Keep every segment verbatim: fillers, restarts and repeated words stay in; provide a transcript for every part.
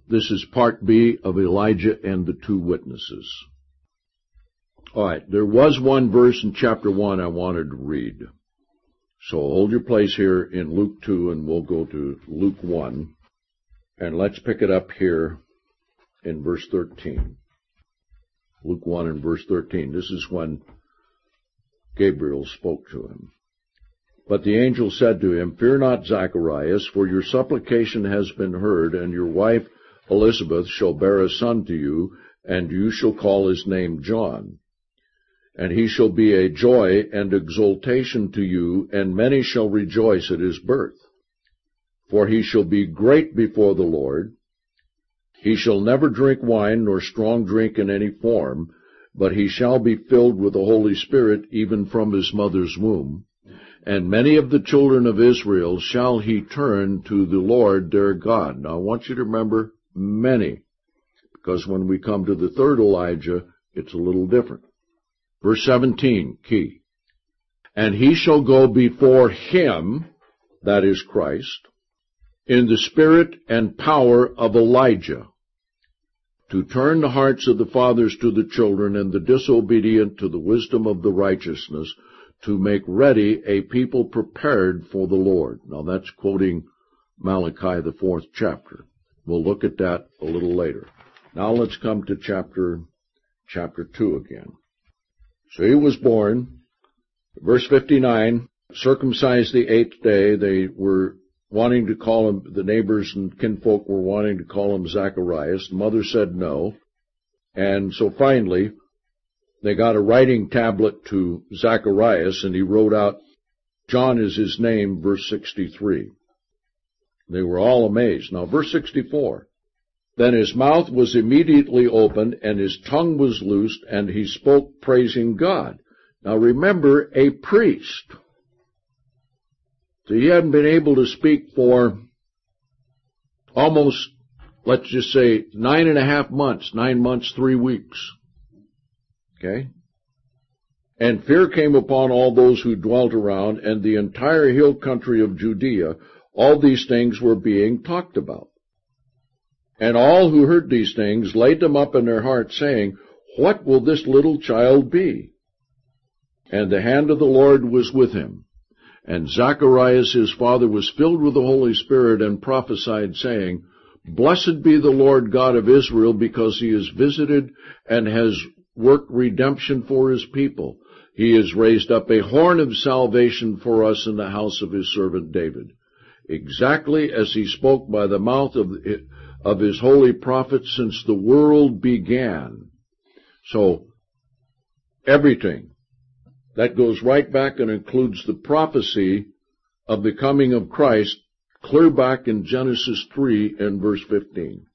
This is part B of Elijah and the two witnesses. All right, there was one verse in chapter one I wanted to read. So hold your place here in Luke two, and we'll go to Luke one. And let's pick it up here in verse thirteen. Luke one and verse thirteen. This is when Gabriel spoke to him. But the angel said to him, Fear not, Zacharias, for your supplication has been heard, and your wife Elizabeth shall bear a son to you, and you shall call his name John. And he shall be a joy and exultation to you, and many shall rejoice at his birth. For he shall be great before the Lord. He shall never drink wine nor strong drink in any form, but he shall be filled with the Holy Spirit even from his mother's womb. And many of the children of Israel shall he turn to the Lord their God. Now I want you to remember many, because when we come to the third Elijah, it's a little different. Verse seventeen, key. And he shall go before him, that is Christ, in the spirit and power of Elijah, to turn the hearts of the fathers to the children, and the disobedient to the wisdom of the righteousness, to make ready a people prepared for the Lord. Now that's quoting Malachi, the fourth chapter. We'll look at that a little later. Now let's come to chapter, chapter two again. So he was born, verse fifty-nine, circumcised the eighth day. They were wanting to call him, the neighbors and kinfolk were wanting to call him Zacharias. The mother said no. And so finally, they got a writing tablet to Zacharias, and he wrote out, John is his name, verse sixty-three. They were all amazed. Now, verse sixty-four. Then his mouth was immediately opened, and his tongue was loosed, and he spoke, praising God. Now remember, a priest. So he hadn't been able to speak for almost, let's just say, nine and a half months, nine months, three weeks. Okay? And fear came upon all those who dwelt around, and the entire hill country of Judea. All these things were being talked about. And all who heard these things laid them up in their hearts, saying, What will this little child be? And the hand of the Lord was with him. And Zacharias his father was filled with the Holy Spirit, and prophesied, saying, Blessed be the Lord God of Israel, because he has visited and has worked redemption for his people. He has raised up a horn of salvation for us in the house of his servant David, exactly as he spoke by the mouth of of his holy prophets since the world began. So, everything. That goes right back and includes the prophecy of the coming of Christ, clear back in Genesis three and verse fifteen.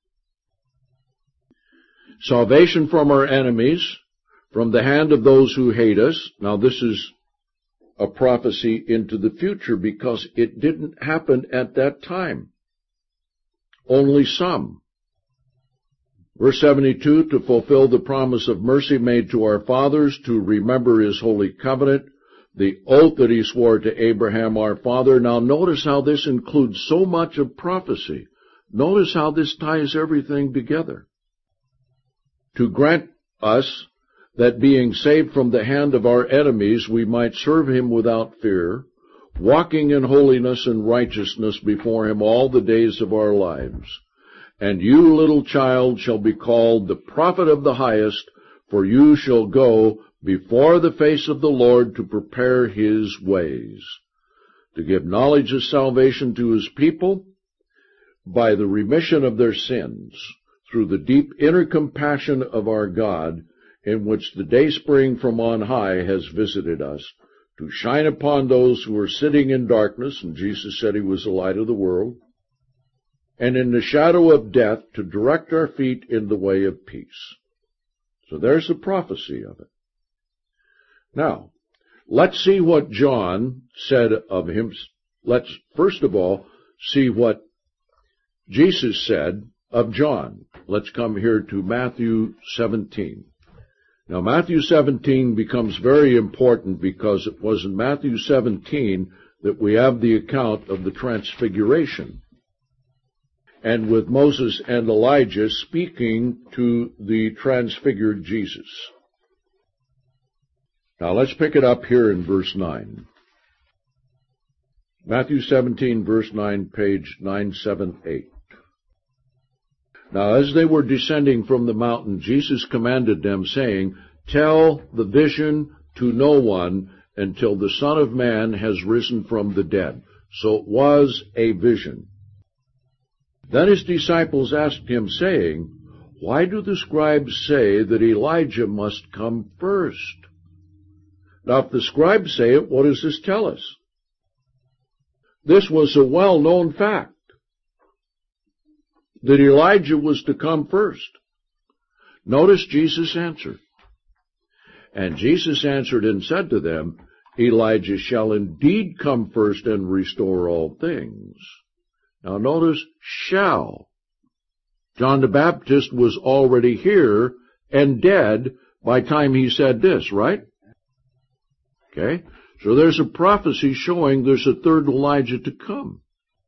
Salvation from our enemies, from the hand of those who hate us. Now this is a prophecy into the future, because it didn't happen at that time. Only some. Verse seventy-two, to fulfill the promise of mercy made to our fathers, to remember his holy covenant, the oath that he swore to Abraham our father. Now notice how this includes so much of prophecy. Notice how this ties everything together. To grant us that being saved from the hand of our enemies, we might serve him without fear, walking in holiness and righteousness before him all the days of our lives. And you, little child, shall be called the prophet of the highest, for you shall go before the face of the Lord to prepare his ways, to give knowledge of salvation to his people by the remission of their sins, through the deep inner compassion of our God, in which the dayspring from on high has visited us, to shine upon those who are sitting in darkness, and Jesus said he was the light of the world, and in the shadow of death, to direct our feet in the way of peace. So there's the prophecy of it. Now, let's see what John said of him. Let's, first of all, see what Jesus said of John. Let's come here to Matthew seventeen. Now, Matthew seventeen becomes very important, because it was in Matthew seventeen that we have the account of the Transfiguration. and with Moses and Elijah speaking to the transfigured Jesus. Now let's pick it up here in verse nine. Matthew seventeen, verse nine, page nine seventy-eight. Now as they were descending from the mountain, Jesus commanded them, saying, "Tell the vision to no one until the Son of Man has risen from the dead." So it was a vision. Then his disciples asked him, saying, "Why do the scribes say that Elijah must come first?" Now if the scribes say it, what does this tell us? This was a well-known fact, that Elijah was to come first. Notice Jesus' answer. And Jesus answered and said to them, "Elijah shall indeed come first and restore all things." Now notice, shall. John the Baptist was already here and dead by the time he said this, right? Okay? So there's a prophecy showing there's a third Elijah to come.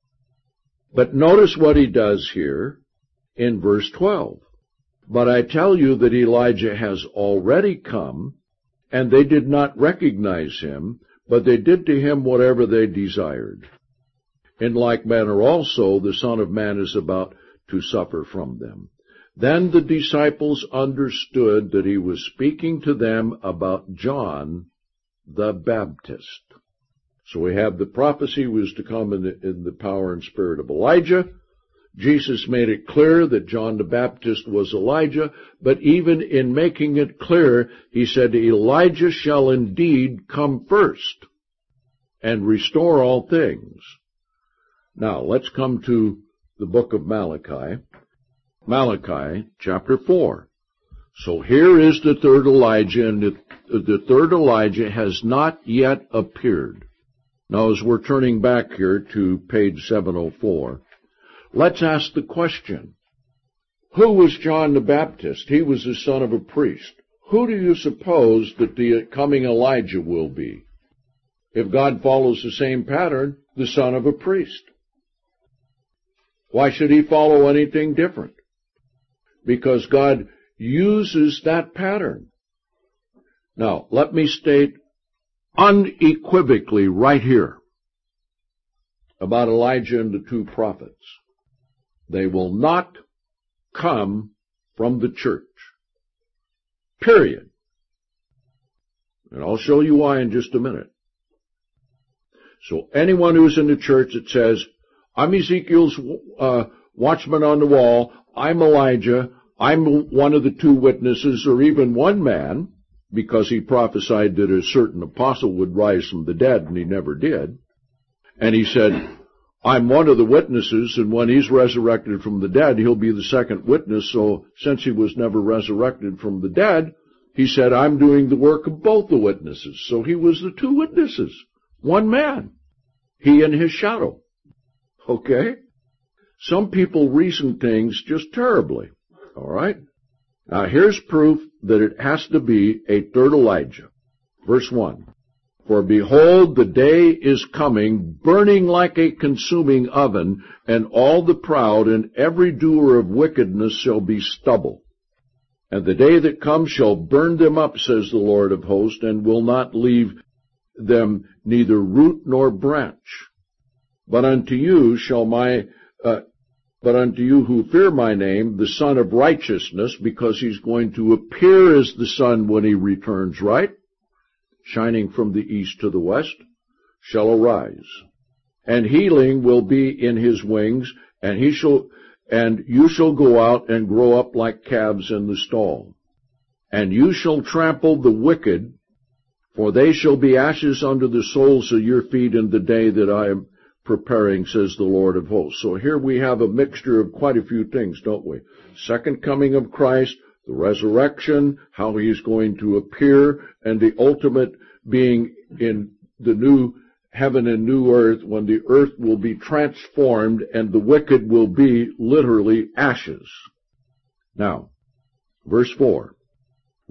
But notice what he does here in verse twelve. "But I tell you that Elijah has already come, and they did not recognize him, but they did to him whatever they desired. In like manner also the Son of Man is about to suffer from them." Then the disciples understood that he was speaking to them about John the Baptist. So we have the prophecy was to come in the, in the power and spirit of Elijah. Jesus made it clear that John the Baptist was Elijah, but even in making it clear, he said, "Elijah shall indeed come first and restore all things." Now, let's come to the book of Malachi. Malachi, chapter four. So here is the third Elijah, and the, the third Elijah has not yet appeared. Now, as we're turning back here to page seven oh four, let's ask the question, who was John the Baptist? He was the son of a priest. Who do you suppose that the coming Elijah will be? If God follows the same pattern, the son of a priest. Why should he follow anything different? Because God uses that pattern. Now, let me state unequivocally right here about Elijah and the two prophets. They will not come from the church. Period. And I'll show you why in just a minute. So anyone who's in the church that says, "I'm Ezekiel's uh, watchman on the wall, I'm Elijah, I'm one of the two witnesses," or even one man, because he prophesied that a certain apostle would rise from the dead, and he never did. And he said, "I'm one of the witnesses, and when he's resurrected from the dead, he'll be the second witness." So since he was never resurrected from the dead, he said, "I'm doing the work of both the witnesses." So he was the two witnesses, one man, he and his shadow. Okay? Some people reason things just terribly. All right? Now here's proof that it has to be a third Elijah. Verse one. "For behold, the day is coming, burning like a consuming oven, and all the proud and every doer of wickedness shall be stubble. And the day that comes shall burn them up, says the Lord of hosts, and will not leave them neither root nor branch. But unto you shall my, uh, but unto you who fear my name, the Son of Righteousness," because he's going to appear as the sun when he returns, right? Shining from the east to the west, "shall arise. And healing will be in his wings, and he shall, and you shall go out and grow up like calves in the stall. And you shall trample the wicked, for they shall be ashes under the soles of your feet in the day that I am preparing, says the Lord of hosts." So here we have a mixture of quite a few things, don't we? Second coming of Christ, the resurrection, how he is going to appear, and the ultimate being in the new heaven and new earth, when the earth will be transformed and the wicked will be literally ashes. Now, verse four.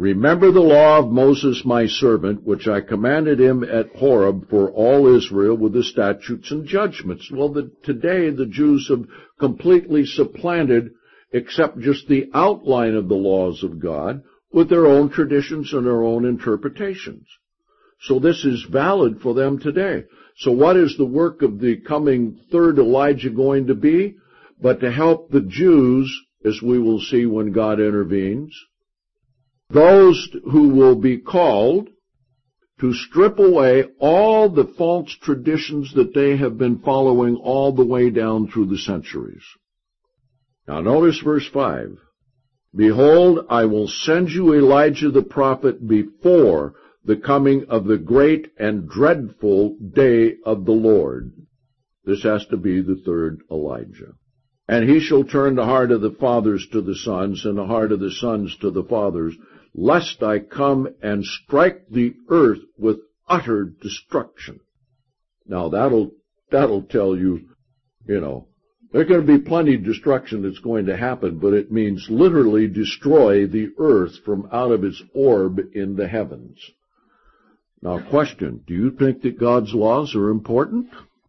Remember the law of Moses my servant, which I commanded him at Horeb for all Israel with the statutes and judgments. Well, the, today the Jews have completely supplanted, except just the outline of the laws of God, with their own traditions and their own interpretations. So this is valid for them today. So what is the work of the coming third Elijah going to be? But to help the Jews, as we will see when God intervenes, those who will be called to strip away all the false traditions that they have been following all the way down through the centuries. Now notice verse five. Behold, I will send you Elijah the prophet before the coming of the great and dreadful day of the Lord. This has to be the third Elijah. And he shall turn the heart of the fathers to the sons, and the heart of the sons to the fathers, lest I come and strike the earth with utter destruction. Now that'll, that'll tell you, you know, there's going to be plenty of destruction that's going to happen, but it means literally destroy the earth from out of its orb in the heavens. Now question, do you think that God's laws are important?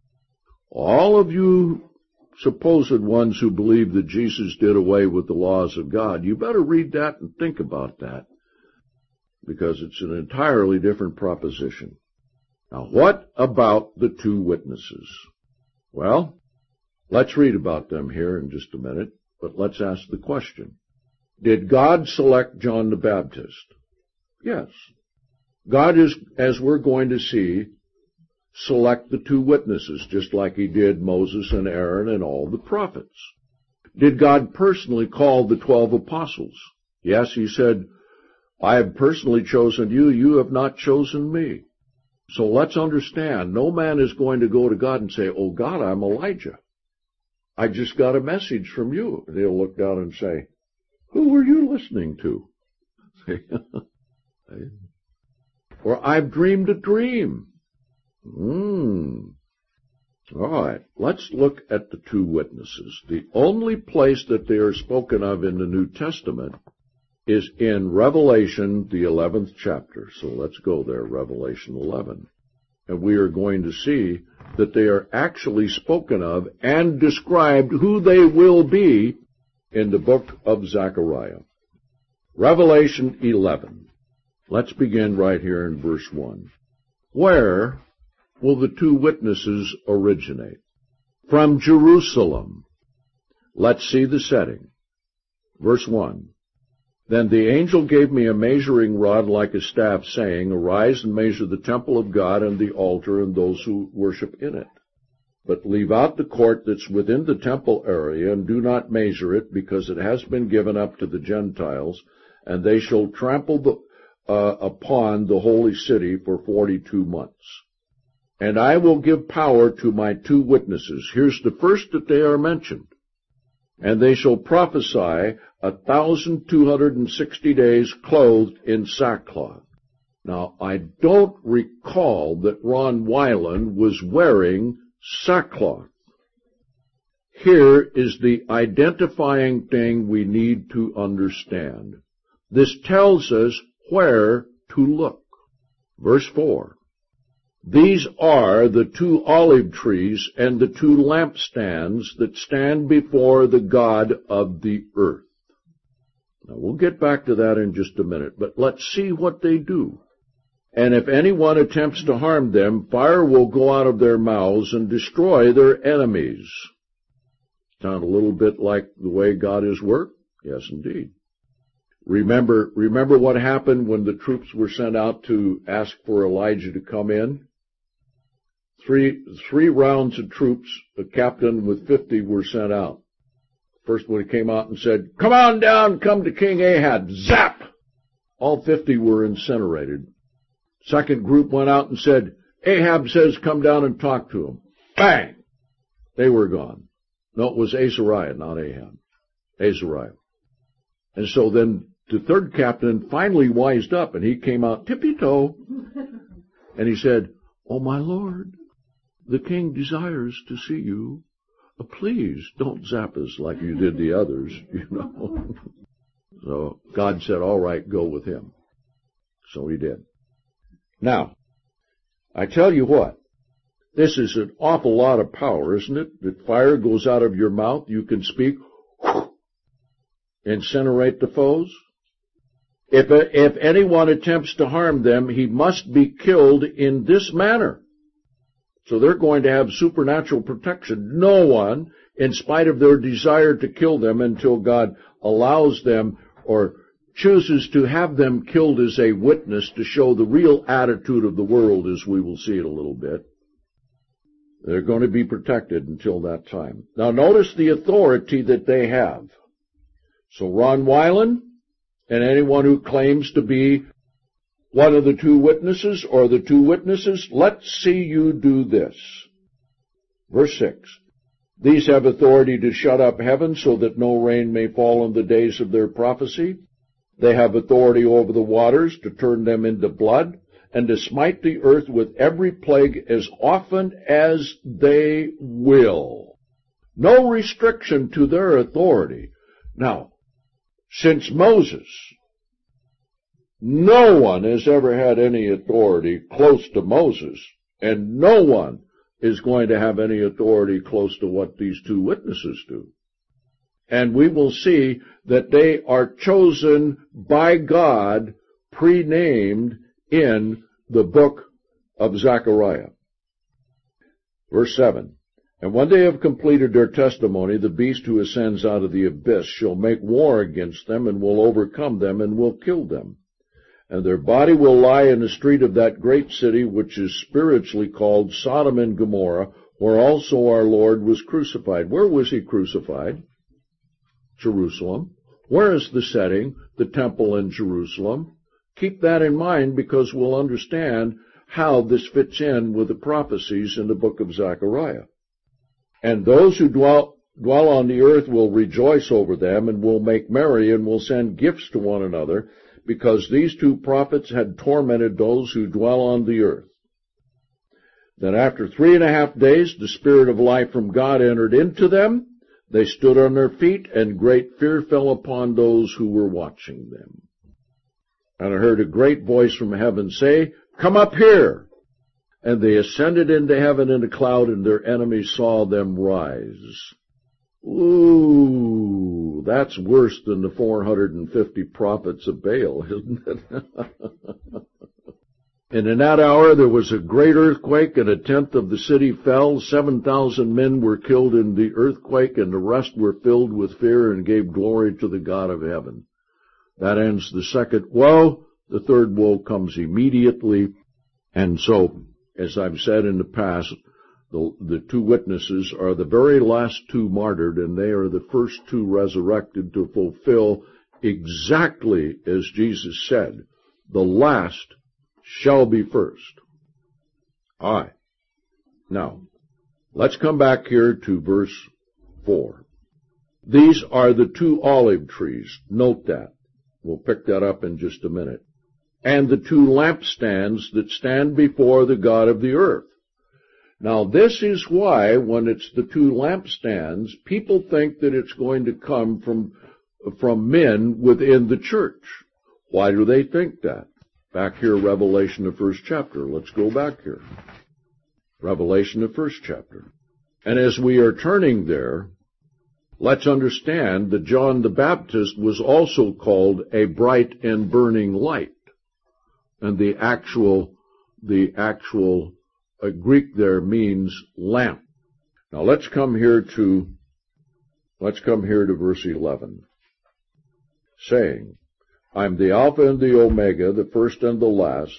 All of you supposed ones who believe that Jesus did away with the laws of God, you better read that and think about that, because it's an entirely different proposition. Now, what about the two witnesses? Well, let's read about them here in just a minute, but let's ask the question. Did God select John the Baptist? Yes. God is, as we're going to see, select the two witnesses, just like he did Moses and Aaron and all the prophets. Did God personally call the twelve apostles? Yes, he said, I have personally chosen you, you have not chosen me. So let's understand, no man is going to go to God and say, oh God, I'm Elijah. I just got a message from you. And he'll look down and say, who were you listening to? Or I've dreamed a dream. Hmm. All right, let's look at the two witnesses. The only place that they are spoken of in the New Testament is in Revelation, the eleventh chapter. So let's go there, Revelation eleven. And we are going to see that they are actually spoken of and described who they will be in the book of Zechariah. Revelation eleven. Let's begin right here in verse one. Where will the two witnesses originate? From Jerusalem. Let's see the setting. Verse one. Then the angel gave me a measuring rod like a staff, saying, arise and measure the temple of God and the altar and those who worship in it. But leave out the court that's within the temple area, and do not measure it, because it has been given up to the Gentiles, and they shall trample the, uh, upon the holy city for forty-two months. And I will give power to my two witnesses. Here's the first that they are mentioned. And they shall prophesy a thousand two hundred and sixty days clothed in sackcloth. Now, I don't recall that Ron Weiland was wearing sackcloth. Here is the identifying thing we need to understand. This tells us where to look. Verse four. These are the two olive trees and the two lampstands that stand before the God of the earth. Now, we'll get back to that in just a minute, but let's see what they do. And if anyone attempts to harm them, fire will go out of their mouths and destroy their enemies. Sound a little bit like the way God is worked? Yes, indeed. Remember, remember what happened when the troops were sent out to ask for Elijah to come in? Three, three rounds of troops, a captain with fifty were sent out. First one came out and said, come on down, come to King Ahab. Zap! All fifty were incinerated. Second group went out and said, Ahab says come down and talk to him. Bang! They were gone. No, it was Azariah, not Ahab. Azariah. And so then the third captain finally wised up, and he came out tippy-toe, and he said, oh, my Lord, the king desires to see you. Uh, please don't zap us like you did the others, you know. So God said, all right, go with him. So he did. Now, I tell you what, this is an awful lot of power, isn't it? That fire goes out of your mouth, you can speak, incinerate the foes. If, if anyone attempts to harm them, he must be killed in this manner. So they're going to have supernatural protection. No one, in spite of their desire to kill them until God allows them or chooses to have them killed as a witness to show the real attitude of the world, as we will see it a little bit, they're going to be protected until that time. Now notice the authority that they have. So Ron Weiland and anyone who claims to be one of the two witnesses or the two witnesses, let's see you do this. Verse six. These have authority to shut up heaven so that no rain may fall in the days of their prophecy. They have authority over the waters to turn them into blood and to smite the earth with every plague as often as they will. No restriction to their authority. Now, since Moses, no one has ever had any authority close to Moses, and no one is going to have any authority close to what these two witnesses do. And we will see that they are chosen by God, pre-named in the book of Zechariah. Verse seven. And when they have completed their testimony, the beast who ascends out of the abyss shall make war against them and will overcome them and will kill them. And their body will lie in the street of that great city, which is spiritually called Sodom and Gomorrah, where also our Lord was crucified. Where was he crucified? Jerusalem. Where is the setting? The temple in Jerusalem. Keep that in mind, because we'll understand how this fits in with the prophecies in the book of Zechariah. And those who dwell, dwell on the earth will rejoice over them and will make merry and will send gifts to one another, because these two prophets had tormented those who dwell on the earth. Then after three and a half days, the Spirit of life from God entered into them. They stood on their feet, and great fear fell upon those who were watching them. And I heard a great voice from heaven say, "Come up here." And they ascended into heaven in a cloud, and their enemies saw them rise. Ooh, that's worse than the four hundred fifty prophets of Baal, isn't it? And in that hour there was a great earthquake, and a tenth of the city fell. Seven thousand men were killed in the earthquake, and the rest were filled with fear and gave glory to the God of heaven. That ends the second woe. The third woe comes immediately. And so, as I've said in the past, the, the two witnesses are the very last two martyred, and they are the first two resurrected to fulfill exactly as Jesus said, the last shall be first. All right. Now, let's come back here to verse four. These are the two olive trees. Note that. We'll pick that up in just a minute. And the two lampstands that stand before the God of the earth. Now, this is why, when it's the two lampstands, people think that it's going to come from, from men within the church. Why do they think that? Back here, Revelation, the first chapter. Let's go back here. Revelation, the first chapter. And as we are turning there, let's understand that John the Baptist was also called a bright and burning light. And the actual, the actual uh, Greek there means lamp. Now let's come here to, let's come here to verse eleven. Saying, I'm the Alpha and the Omega, the first and the last.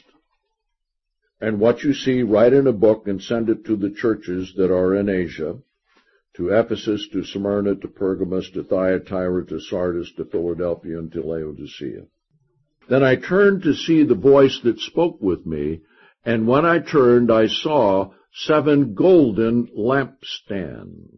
And what you see, write in a book and send it to the churches that are in Asia, to Ephesus, to Smyrna, to Pergamos, to Thyatira, to Sardis, to Philadelphia, and to Laodicea. Then I turned to see the voice that spoke with me, and when I turned, I saw seven golden lampstands.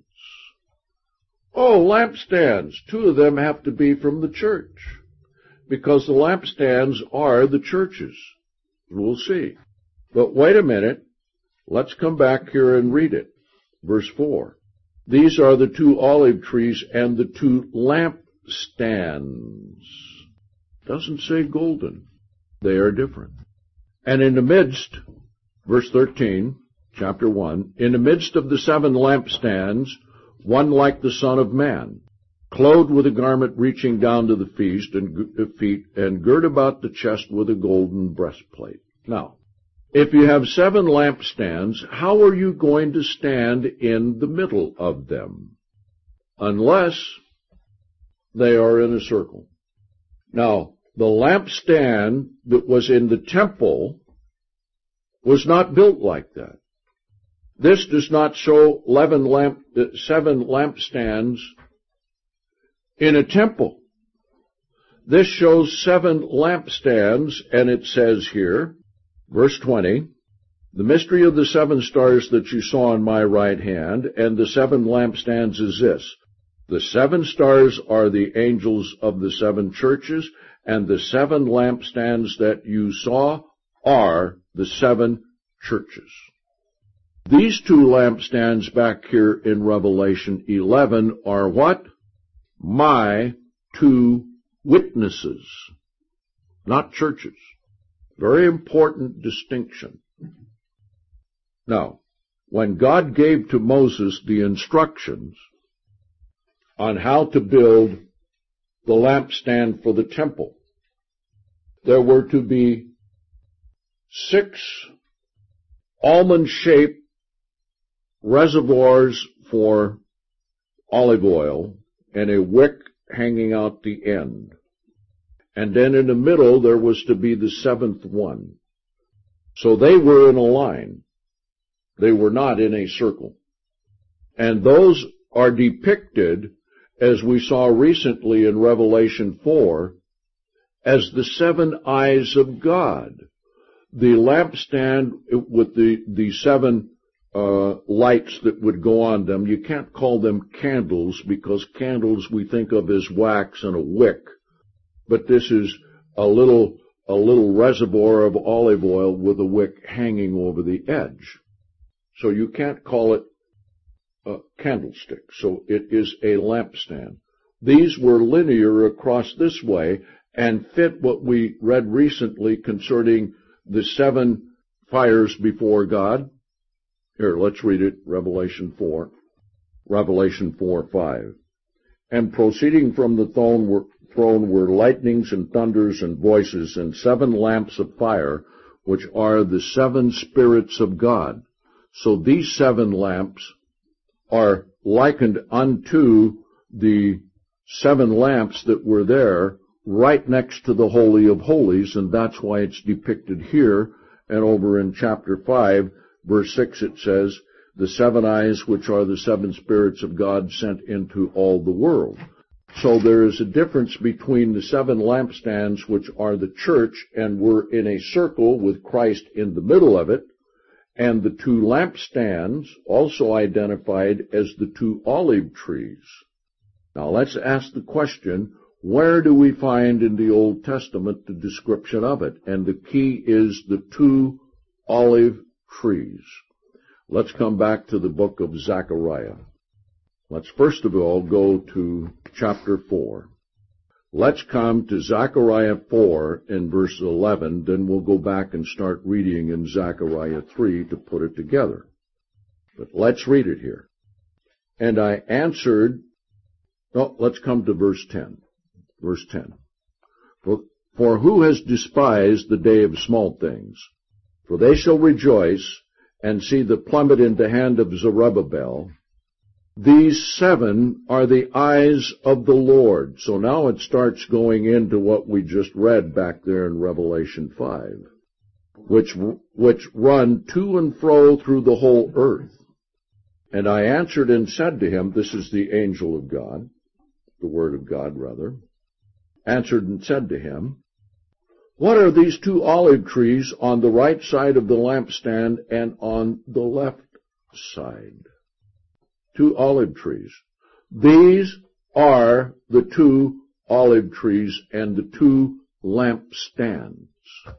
Oh, lampstands! Two of them have to be from the church, because the lampstands are the churches. We'll see. But wait a minute. Let's come back here and read it. Verse four. These are the two olive trees and the two lampstands. Doesn't say golden. They are different. And in the midst, verse thirteen, chapter one, in the midst of the seven lampstands, one like the Son of Man, clothed with a garment reaching down to the feet and feet, and girt about the chest with a golden breastplate. Now, if you have seven lampstands, how are you going to stand in the middle of them? Unless they are in a circle. Now, the lampstand that was in the temple was not built like that. This does not show eleven lamp, seven lampstands in a temple. This shows seven lampstands, and it says here, verse twenty, the mystery of the seven stars that you saw in my right hand, and the seven lampstands is this. The seven stars are the angels of the seven churches, and the seven lampstands that you saw are the seven churches. These two lampstands back here in Revelation eleven are what? My two witnesses, not churches. Very important distinction. Now, when God gave to Moses the instructions on how to build the lampstand for the temple, there were to be six almond-shaped reservoirs for olive oil and a wick hanging out the end. And then in the middle there was to be the seventh one. So they were in a line. They were not in a circle. And those are depicted, as we saw recently in Revelation four, as the seven eyes of God. The lampstand with the, the seven uh, lights that would go on them, you can't call them candles, because candles we think of as wax and a wick. But this is a little, a little reservoir of olive oil with a wick hanging over the edge. So you can't call it a candlestick. So it is a lampstand. These were linear across this way and fit what we read recently concerning the seven fires before God. Here, let's read it, Revelation four. Revelation four, five. And proceeding from the throne were, throne were lightnings and thunders and voices and seven lamps of fire, which are the seven spirits of God. So these seven lamps are likened unto the seven lamps that were there right next to the Holy of Holies, and that's why it's depicted here. And over in chapter five, verse six, it says, the seven eyes, which are the seven spirits of God sent into all the world. So there is a difference between the seven lampstands, which are the church, and we're in a circle with Christ in the middle of it, and the two lampstands, also identified as the two olive trees. Now let's ask the question, where do we find in the Old Testament the description of it? And the key is the two olive trees. Let's come back to the book of Zechariah. Let's first of all go to chapter four. Let's come to Zechariah four in verse eleven, then we'll go back and start reading in Zechariah three to put it together. But let's read it here. And I answered, no, let's come to verse ten. Verse ten. For, for who has despised the day of small things? For they shall rejoice and see the plummet in the hand of Zerubbabel. These seven are the eyes of the Lord. So now it starts going into what we just read back there in Revelation five, which, which run to and fro through the whole earth. And I answered and said to him, this is the angel of God, the word of God rather, answered and said to him, what are these two olive trees on the right side of the lampstand and on the left side? Two olive trees. These are the two olive trees and the two lampstands.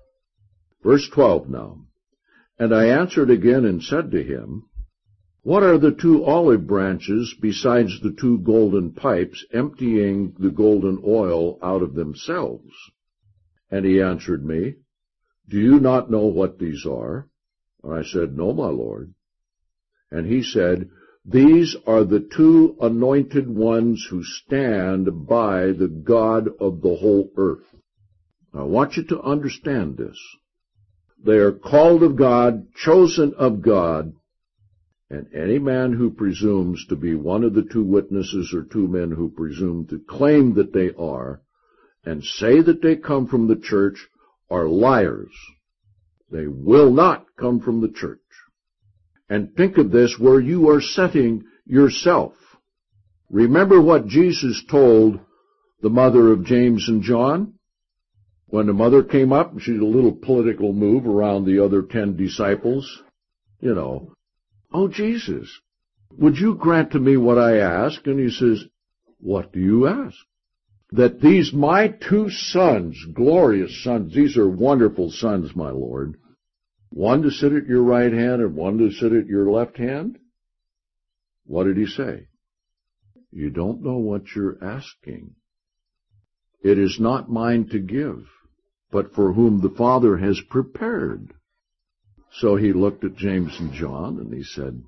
Verse twelve now. And I answered again and said to him, what are the two olive branches besides the two golden pipes emptying the golden oil out of themselves? And he answered me, do you not know what these are? And I said, no, my Lord. And he said, these are the two anointed ones who stand by the God of the whole earth. I want you to understand this. They are called of God, chosen of God, and any man who presumes to be one of the two witnesses or two men who presume to claim that they are and say that they come from the church are liars. They will not come from the church. And think of this where you are setting yourself. Remember what Jesus told the mother of James and John? When the mother came up, she did a little political move around the other ten disciples. You know, oh, Jesus, would you grant to me what I ask? And he says, what do you ask? That these my two sons, glorious sons, these are wonderful sons, my Lord, one to sit at your right hand and one to sit at your left hand? What did he say? You don't know what you're asking. It is not mine to give, but for whom the Father has prepared. So he looked at James and John and he said,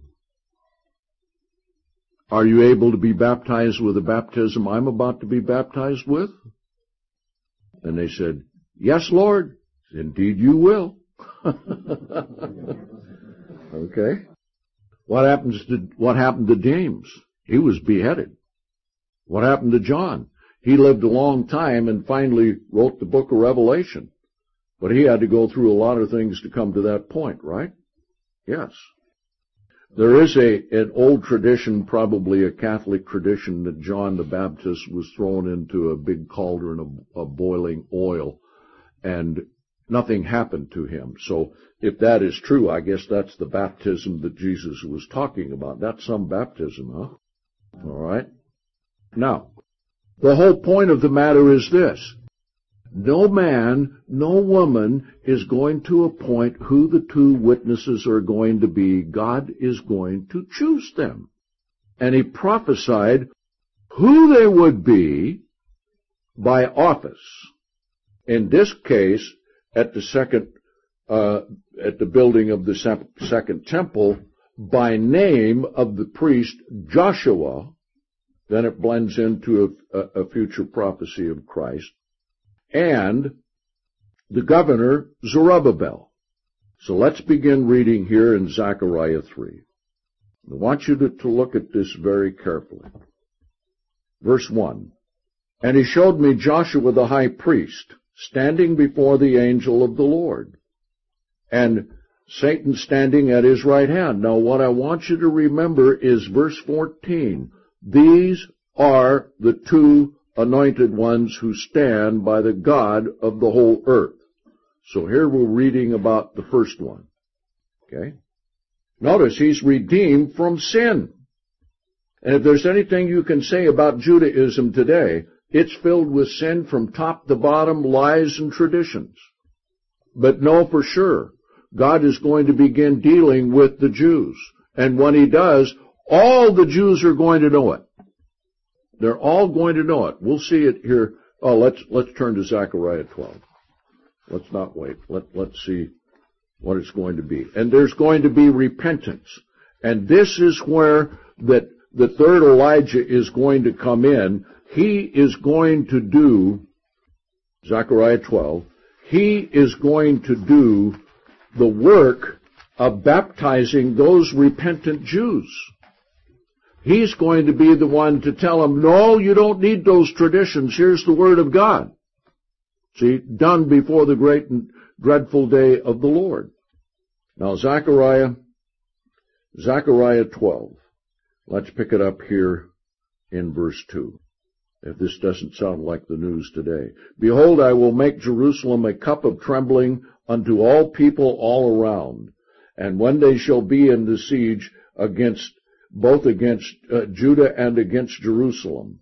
are you able to be baptized with the baptism I'm about to be baptized with? And they said, yes, Lord. Indeed you will. Okay. What happens to, what happened to James? He was beheaded. What happened to John? He lived a long time and finally wrote the book of Revelation. But he had to go through a lot of things to come to that point, right? Yes. There is a, an old tradition, probably a Catholic tradition, that John the Baptist was thrown into a big cauldron of, of boiling oil and nothing happened to him. So if that is true, I guess that's the baptism that Jesus was talking about. That's some baptism, huh? All right. Now, the whole point of the matter is this. No man, no woman is going to appoint who the two witnesses are going to be. God is going to choose them. And he prophesied who they would be by office. In this case, at the second, uh, at the building of the second temple, by name of the priest Joshua. Then it blends into a, a future prophecy of Christ. And the governor, Zerubbabel. So let's begin reading here in Zechariah three. I want you to, to look at this very carefully. Verse one. And he showed me Joshua the high priest, standing before the angel of the Lord, and Satan standing at his right hand. Now what I want you to remember is verse fourteen. These are the two anointed ones who stand by the God of the whole earth. So here we're reading about the first one. Okay? Notice he's redeemed from sin. And if there's anything you can say about Judaism today, it's filled with sin from top to bottom, lies and traditions. But know for sure, God is going to begin dealing with the Jews. And when he does, all the Jews are going to know it. They're all going to know it. We'll see it here. Oh, let's let's turn to Zechariah twelve. Let's not wait. Let, let's see what it's going to be. And there's going to be repentance. And this is where that the third Elijah is going to come in. He is going to do, Zechariah twelve, he is going to do the work of baptizing those repentant Jews. He's going to be the one to tell them, no, you don't need those traditions. Here's the Word of God. See, done before the great and dreadful day of the Lord. Now, Zechariah, Zechariah twelve. Let's pick it up here in verse two. If this doesn't sound like the news today. Behold, I will make Jerusalem a cup of trembling unto all people all around. And when they shall be in the siege against both against uh, Judah and against Jerusalem.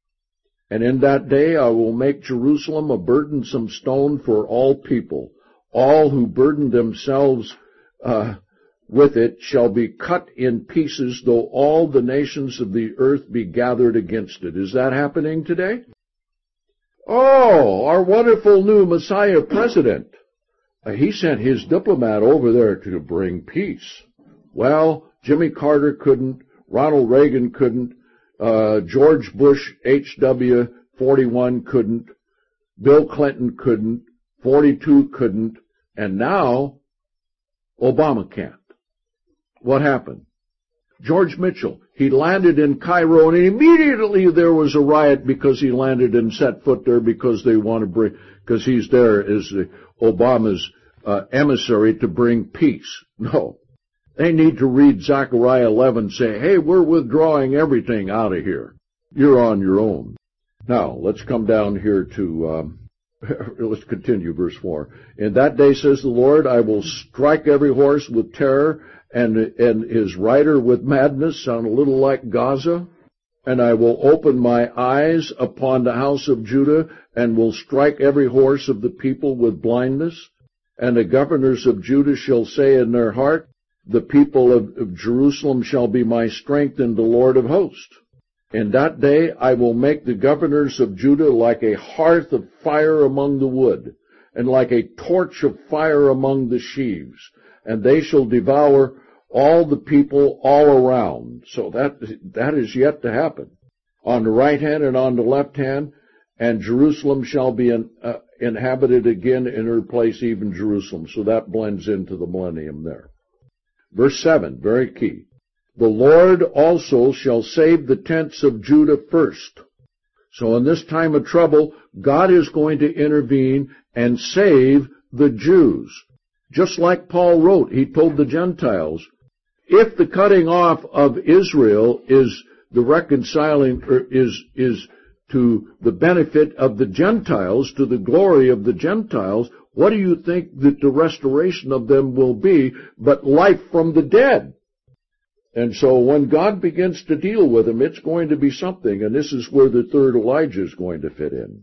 And in that day I will make Jerusalem a burdensome stone for all people. All who burden themselves uh, with it shall be cut in pieces, though all the nations of the earth be gathered against it. Is that happening today? Oh, our wonderful new Messiah president. Uh, he sent his diplomat over there to bring peace. Well, Jimmy Carter couldn't, Ronald Reagan couldn't, uh, George Bush H W forty-one couldn't, Bill Clinton couldn't, forty-two couldn't, and now Obama can't. What happened? George Mitchell, he landed in Cairo, and immediately there was a riot because he landed and set foot there because they want to bring, because he's there as the, Obama's uh, emissary to bring peace. No. They need to read Zechariah eleven and say, hey, we're withdrawing everything out of here. You're on your own. Now, let's come down here to, um, let's continue verse four. In that day, says the Lord, I will strike every horse with terror, and, and his rider with madness. Sound a little like Gaza. And I will open my eyes upon the house of Judah, and will strike every horse of the people with blindness. And the governors of Judah shall say in their heart, the people of, of Jerusalem shall be my strength in the Lord of hosts. In that day I will make the governors of Judah like a hearth of fire among the wood, and like a torch of fire among the sheaves, and they shall devour all the people all around. So that that is yet to happen. On the right hand and on the left hand, and Jerusalem shall be in, uh, inhabited again in her place, even Jerusalem. So that blends into the millennium there. Verse seven, very key. The Lord also shall save the tents of Judah first. So in this time of trouble, God is going to intervene and save the Jews. Just like Paul wrote, he told the Gentiles, if the cutting off of Israel is the reconciling, or is, is to the benefit of the Gentiles, to the glory of the Gentiles, what do you think that the restoration of them will be but life from the dead? And so when God begins to deal with them, it's going to be something, and this is where the third Elijah is going to fit in.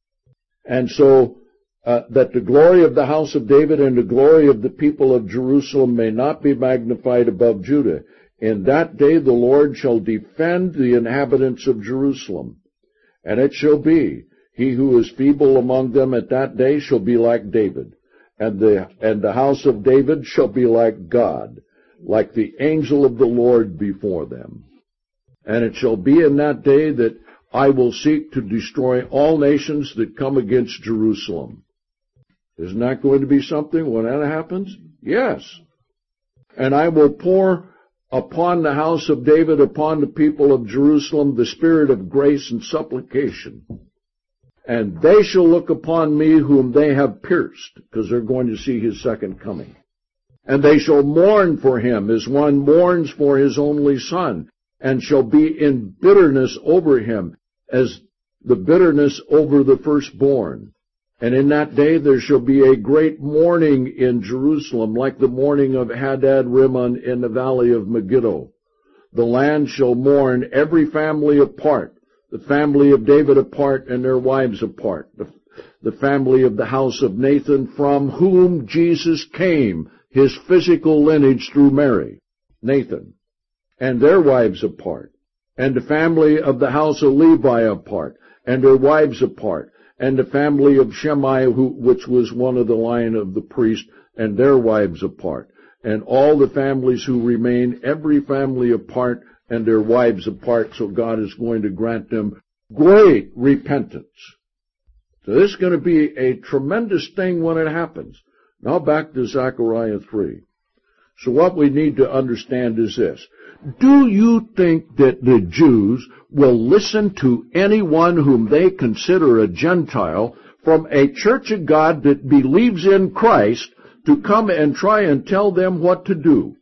And so, uh, that the glory of the house of David and the glory of the people of Jerusalem may not be magnified above Judah. In that day the Lord shall defend the inhabitants of Jerusalem. And it shall be, he who is feeble among them at that day shall be like David, and the, and the house of David shall be like God, like the angel of the Lord before them. And it shall be in that day that I will seek to destroy all nations that come against Jerusalem. Isn't that going to be something when that happens? Yes. And I will pour upon the house of David, upon the people of Jerusalem, the spirit of grace and supplication. And they shall look upon me whom they have pierced, because they're going to see his second coming. And they shall mourn for him as one mourns for his only son, and shall be in bitterness over him, as the bitterness over the firstborn. And in that day there shall be a great mourning in Jerusalem, like the mourning of Hadad Rimmon in the valley of Megiddo. The land shall mourn, every family apart, the family of David apart and their wives apart, the, the family of the house of Nathan, from whom Jesus came, his physical lineage through Mary, Nathan, and their wives apart, and the family of the house of Levi apart, and their wives apart, and the family of Shimei, who, which was one of the line of the priest, and their wives apart, and all the families who remain, every family apart, and their wives apart, so God is going to grant them great repentance. So this is going to be a tremendous thing when it happens. Now back to Zechariah three. So what we need to understand is this. Do you think that the Jews will listen to anyone whom they consider a Gentile from a church of God that believes in Christ to come and try and tell them what to do?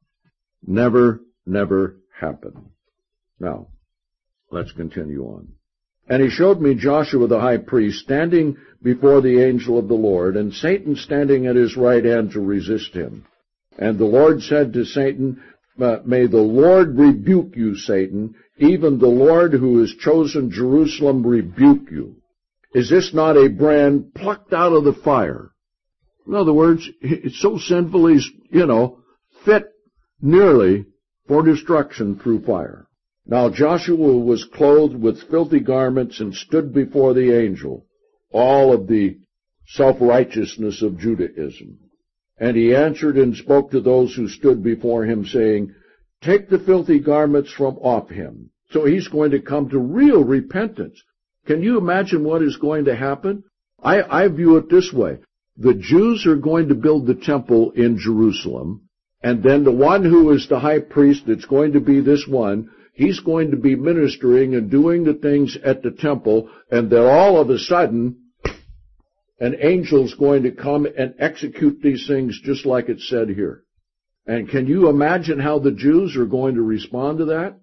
Never, never happen. Now, let's continue on. And he showed me Joshua the high priest standing before the angel of the Lord, and Satan standing at his right hand to resist him. And the Lord said to Satan, May the Lord rebuke you, Satan, even the Lord who has chosen Jerusalem rebuke you. Is this not a brand plucked out of the fire? In other words, it's so sinful he's, you know, fit nearly for destruction through fire. Now Joshua was clothed with filthy garments and stood before the angel. All of the self-righteousness of Judaism. And he answered and spoke to those who stood before him, saying, take the filthy garments from off him. So he's going to come to real repentance. Can you imagine what is going to happen? I, I view it this way. The Jews are going to build the temple in Jerusalem, and then the one who is the high priest, it's going to be this one, he's going to be ministering and doing the things at the temple, and then all of a sudden, an angel's going to come and execute these things just like it said here. And can you imagine how the Jews are going to respond to that?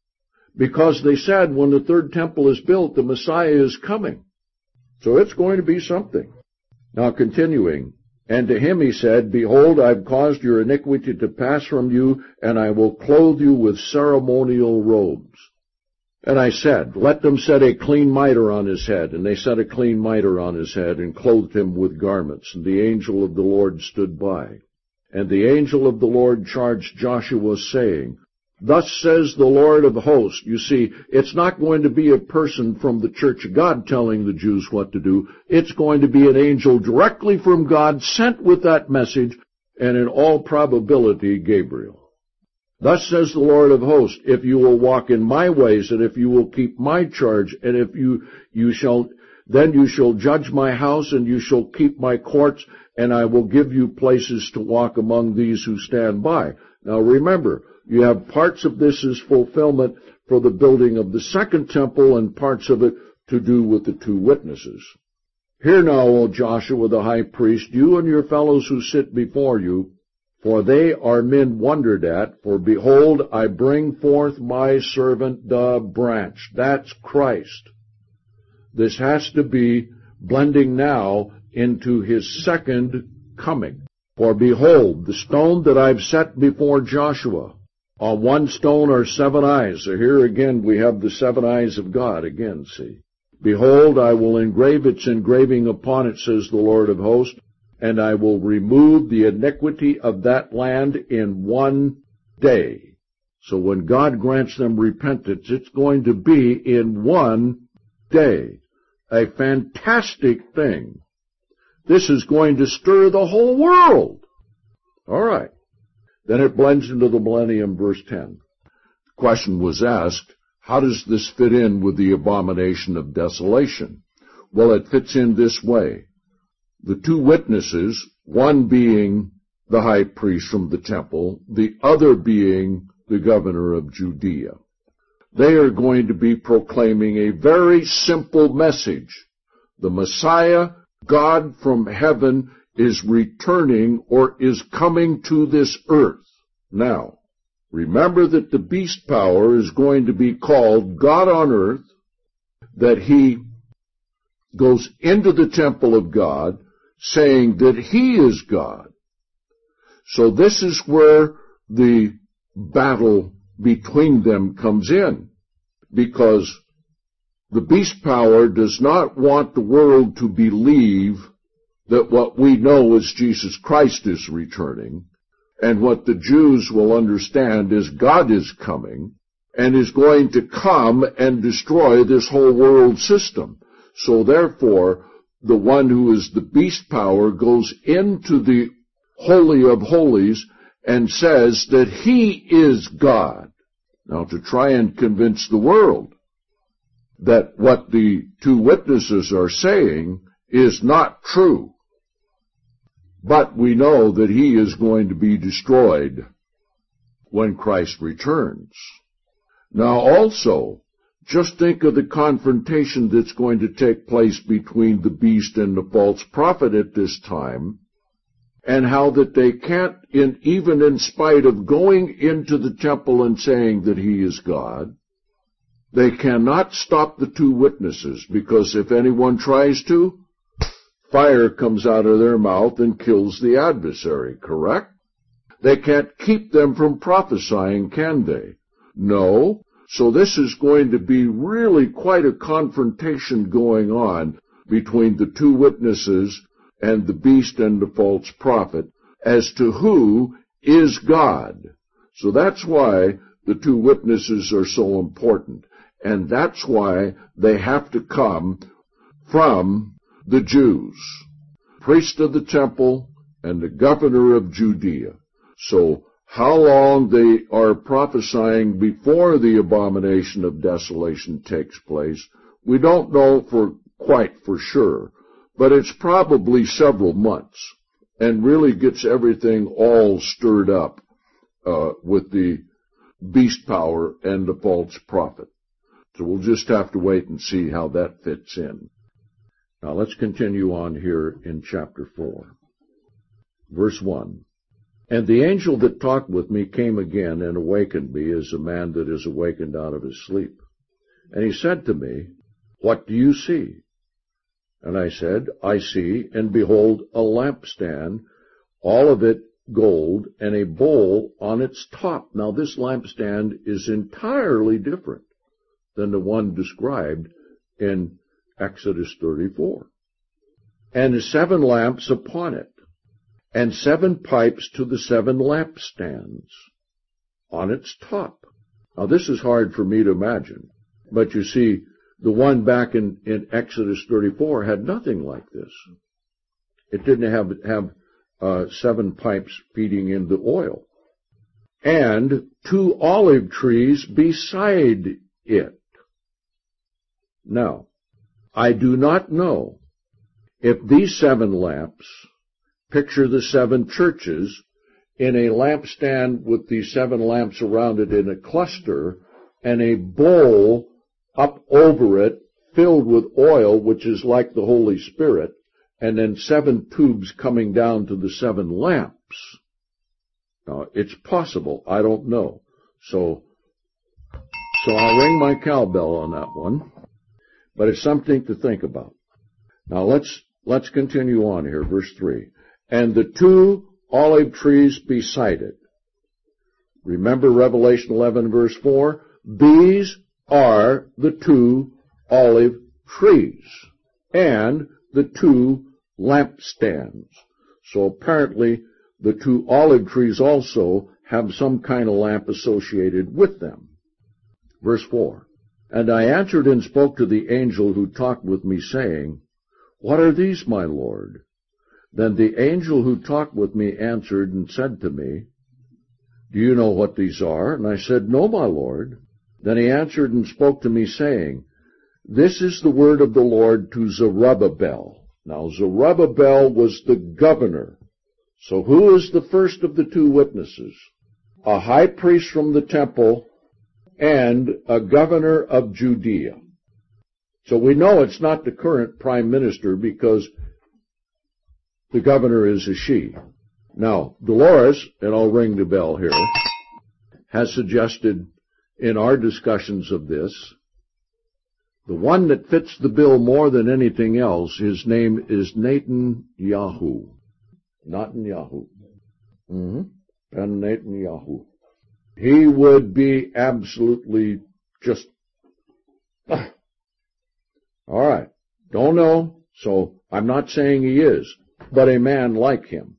Because they said when the third temple is built, the Messiah is coming. So it's going to be something. Now continuing, and to him he said, behold, I've caused your iniquity to pass from you, and I will clothe you with ceremonial robes. And I said, let them set a clean mitre on his head. And they set a clean mitre on his head, and clothed him with garments. And the angel of the Lord stood by. And the angel of the Lord charged Joshua, saying, thus says the Lord of hosts. You see, it's not going to be a person from the Church of God telling the Jews what to do. It's going to be an angel directly from God sent with that message, and in all probability, Gabriel. Thus says the Lord of hosts, if you will walk in my ways, and if you will keep my charge, and if you, you shall, then you shall judge my house, and you shall keep my courts, and I will give you places to walk among these who stand by. Now remember, you have parts of this as fulfillment for the building of the second temple, and parts of it to do with the two witnesses. Hear now, O Joshua the high priest, you and your fellows who sit before you, for they are men wondered at, for behold, I bring forth my servant the branch. That's Christ. This has to be blending now into his second coming. For behold, the stone that I've set before Joshua, on one stone are seven eyes. So here again we have the seven eyes of God again, see. Behold, I will engrave its engraving upon it, says the Lord of hosts, and I will remove the iniquity of that land in one day. So when God grants them repentance, it's going to be in one day. A fantastic thing. This is going to stir the whole world. All right. Then it blends into the millennium, verse ten. The question was asked, how does this fit in with the abomination of desolation? Well, it fits in this way. The two witnesses, one being the high priest from the temple, the other being the governor of Judea. They are going to be proclaiming a very simple message. The Messiah, God from heaven, is returning or is coming to this earth. Now, remember that the beast power is going to be called God on earth, that he goes into the temple of God, saying that he is God. So this is where the battle between them comes in, because the beast power does not want the world to believe that what we know as Jesus Christ is returning, and what the Jews will understand is God is coming, and is going to come and destroy this whole world system. So therefore, the one who is the beast power goes into the Holy of Holies and says that he is God. Now, to try and convince the world that what the two witnesses are saying is not true. But we know that he is going to be destroyed when Christ returns. Now also, just think of the confrontation that's going to take place between the beast and the false prophet at this time, and how that they can't, in, even in spite of going into the temple and saying that he is God, they cannot stop the two witnesses, because if anyone tries to, fire comes out of their mouth and kills the adversary, correct? They can't keep them from prophesying, can they? No. So this is going to be really quite a confrontation going on between the two witnesses and the beast and the false prophet as to who is God. So that's why the two witnesses are so important. And that's why they have to come from the Jews. priest of the temple, and the governor of Judea. So how long they are prophesying before the abomination of desolation takes place, we don't know for quite for sure, but it's probably several months, and really gets everything all stirred up uh, with the beast power and the false prophet. So we'll just have to wait and see how that fits in. Now let's continue on here in chapter four. Verse one. And the angel that talked with me came again and awakened me as a man that is awakened out of his sleep. And he said to me, What do you see? And I said, I see, and behold, a lampstand, all of it gold, and a bowl on its top. Now this lampstand is entirely different than the one described in Exodus thirty-four. And seven lamps upon it, and seven pipes to the seven lampstands on its top. Now this is hard for me to imagine, but you see, the one back in, in Exodus thirty-four had nothing like this. It didn't have, have uh, seven pipes feeding in the oil. And two olive trees beside it. Now, I do not know if these seven lamps picture the seven churches in a lampstand with these seven lamps around it in a cluster, and a bowl up over it filled with oil, which is like the Holy Spirit, and then seven tubes coming down to the seven lamps. Now, it's possible. I don't know. So, so I'll ring my cowbell on that one. But it's something to think about. Now let's, let's continue on here, verse three. And the two olive trees beside it. Remember Revelation eleven, verse four? These are the two olive trees and the two lampstands. So apparently the two olive trees also have some kind of lamp associated with them. Verse four. And I answered and spoke to the angel who talked with me, saying, What are these, my Lord? Then the angel who talked with me answered and said to me, Do you know what these are? And I said, No, my Lord. Then he answered and spoke to me, saying, This is the word of the Lord to Zerubbabel. Now Zerubbabel was the governor. So who is the first of the two witnesses? A high priest from the temple and a governor of Judea. So we know it's not the current prime minister because the governor is a she. Now, Dolores, and I'll ring the bell here, has suggested in our discussions of this, the one that fits the bill more than anything else, his name is Netanyahu. Netanyahu. Mm-hmm. And Netanyahu. He would be absolutely just, all right, don't know, so I'm not saying he is, but a man like him,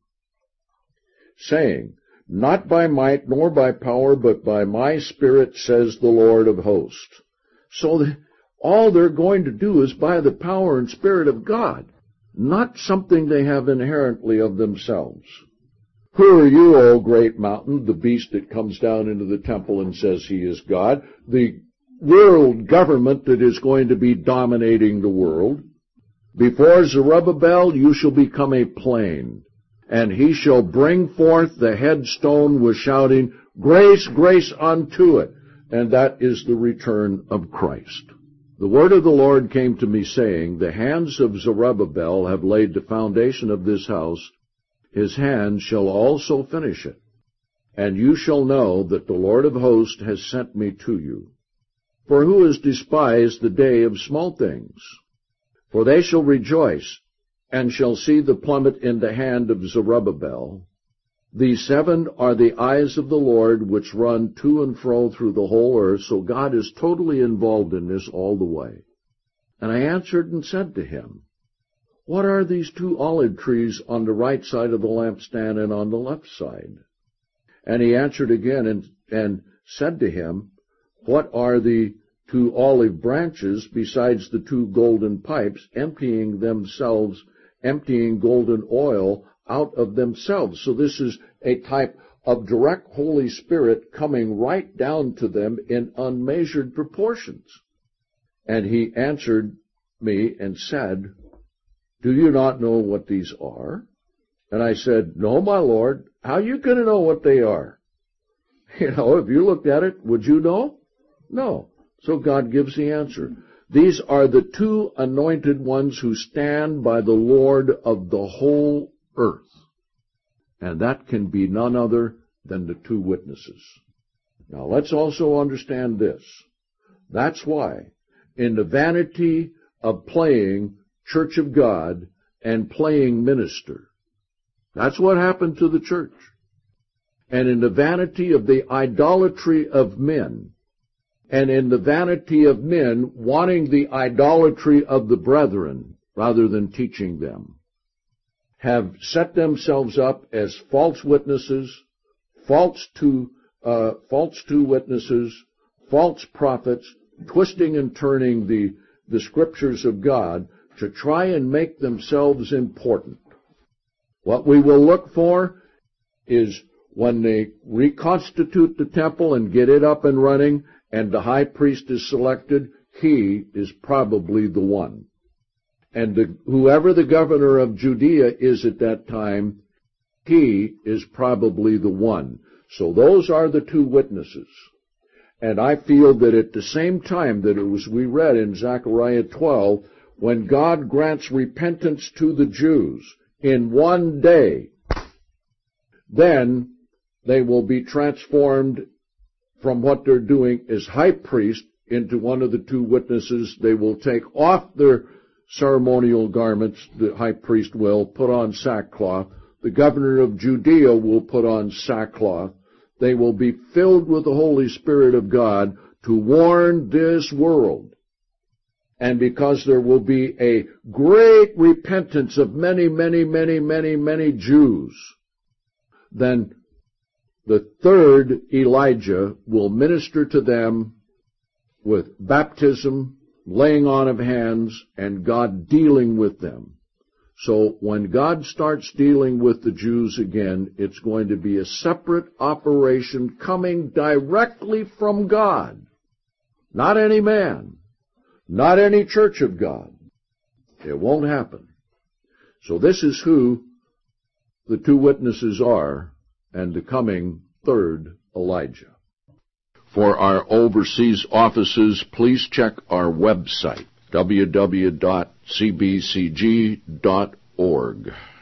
saying, Not by might nor by power, but by my Spirit, says the Lord of hosts. So the, all they're going to do is by the power and Spirit of God, not something they have inherently of themselves. Who are you, O great mountain, the beast that comes down into the temple and says he is God, the world government that is going to be dominating the world? Before Zerubbabel you shall become a plain, and he shall bring forth the headstone with shouting, Grace, grace unto it. And that is the return of Christ. The word of the Lord came to me, saying, The hands of Zerubbabel have laid the foundation of this house. His hand shall also finish it. And you shall know that the Lord of hosts has sent me to you. For who has despised the day of small things? For they shall rejoice, and shall see the plummet in the hand of Zerubbabel. These seven are the eyes of the Lord, which run to and fro through the whole earth. So God is totally involved in this all the way. And I answered and said to him, What are these two olive trees on the right side of the lampstand and on the left side? And he answered again and, and said to him, What are the two olive branches besides the two golden pipes, emptying themselves emptying golden oil out of themselves. So this is a type of direct Holy Spirit coming right down to them in unmeasured proportions. And he answered me and said, do you not know what these are? And I said, no, my Lord. How are you going to know what they are? You know, if you looked at it, would you know? No. So God gives the answer. These are the two anointed ones who stand by the Lord of the whole earth. And that can be none other than the two witnesses. Now let's also understand this. That's why in the vanity of playing Church of God and playing minister, that's what happened to the church. And in the vanity of the idolatry of men, and in the vanity of men wanting the idolatry of the brethren rather than teaching them, have set themselves up as false witnesses, false two, uh, false two witnesses, false prophets, twisting and turning the, the scriptures of God to try and make themselves important. What we will look for is when they reconstitute the temple and get it up and running, and the high priest is selected, he is probably the one. And the, whoever the governor of Judea is at that time, he is probably the one. So those are the two witnesses. And I feel that at the same time that it was we read in Zechariah twelve, when God grants repentance to the Jews in one day, then they will be transformed from what they're doing as high priest into one of the two witnesses. They will take off their ceremonial garments, the high priest will, put on sackcloth. The governor of Judea will put on sackcloth. They will be filled with the Holy Spirit of God to warn this world. And because there will be a great repentance of many, many, many, many, many Jews, then the third Elijah will minister to them with baptism, laying on of hands, and God dealing with them. So when God starts dealing with the Jews again, it's going to be a separate operation coming directly from God. Not any man. Not any church of God. It won't happen. So this is who the two witnesses are, and the coming third Elijah. For our overseas offices, please check our website, w w w dot c b c g dot org.